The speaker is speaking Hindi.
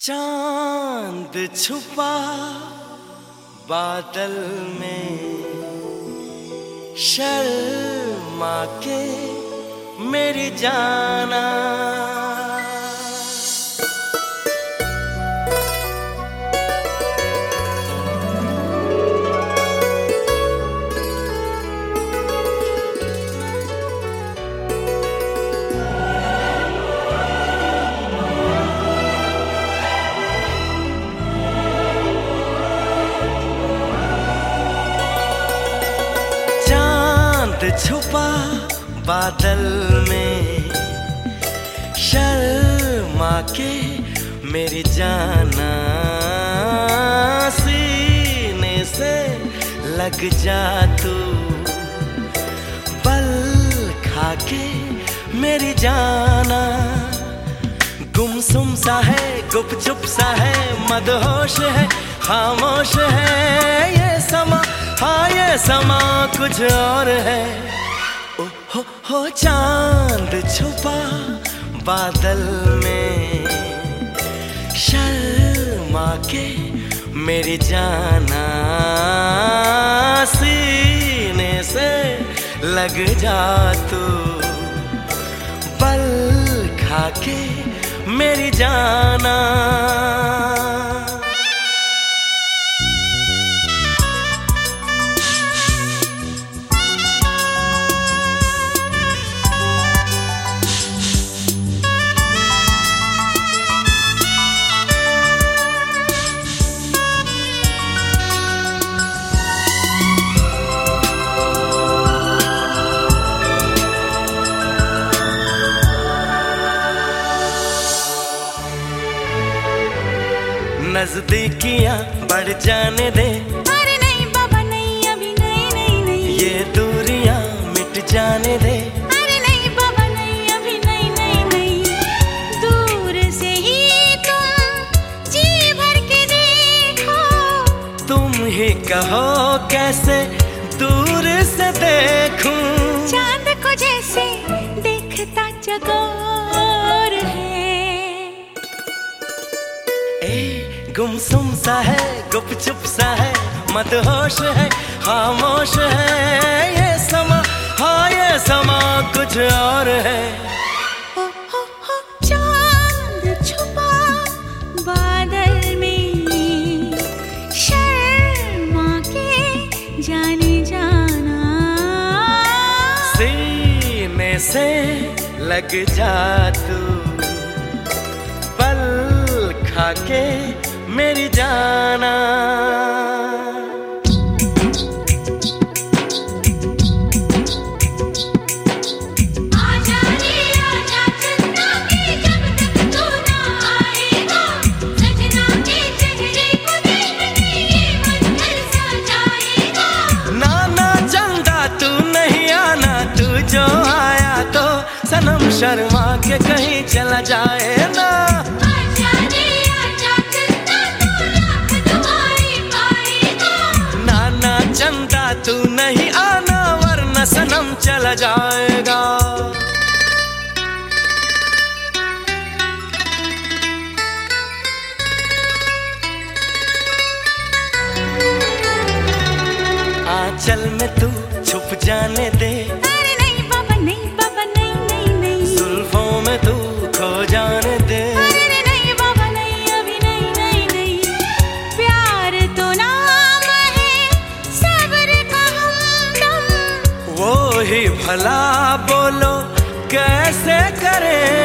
चांद छुपा बादल में, शर्मा के मेरी जाना। छुपा बादल में, शर्मा के मेरी जाना, सीने से लग जा तू, बल खा के मेरी जाना। गुमसुम सा है, गुपचुप सा है, मदहोश है, खामोश है ये समा, हाँ ये समा कुछ और है। ओ हो चांद छुपा बादल में, शर्मा के मेरी जाना, सीने से लग जा तू, बल खा के मेरी जाना। नजदीकियां बढ़ जाने दे, अरे नहीं बाबा नहीं, अभी नहीं नहीं नहीं। ये दूरियां मिट जाने दे, अरे नहीं बाबा नहीं, अभी नहीं नहीं नहीं। दूर से ही तुम जी भर के देखो, तुम ही कहो कैसे दूर से देखूं। चांद को जैसे देखता चकोर है। गुमसुम सा है, गुपचुप सा है, मदहोश है, खामोश है ये समा, हाँ ये समा कुछ और है। हो चांद छुपा बादल में, शर्मा के जाने जाना, सीने से लग जा तू, पल खा के मेरी जाना। आजा रे आजा चंदा के, जब तक तू ना आएगा, सजना के चेहरे को देखने ये मन तरसा जाएगा। ना ना चंदा तू नहीं आना, तू जो आया तो सनम शर्मा के कहीं चला जाए ना। चंदा तू नहीं आना, वरना सनम चला जाएगा। आंचल में तू छुप जाने दे, अरे नहीं बाबा नहीं, बाबा नहीं नहीं नहीं। जुल्फों में तू खो जाने दे, अरे नहीं बाबा नहीं, अभी नहीं नहीं नहीं। प्यार तो नाम है सब्र का हमदम, वो ही भला बोलो कैसे करें।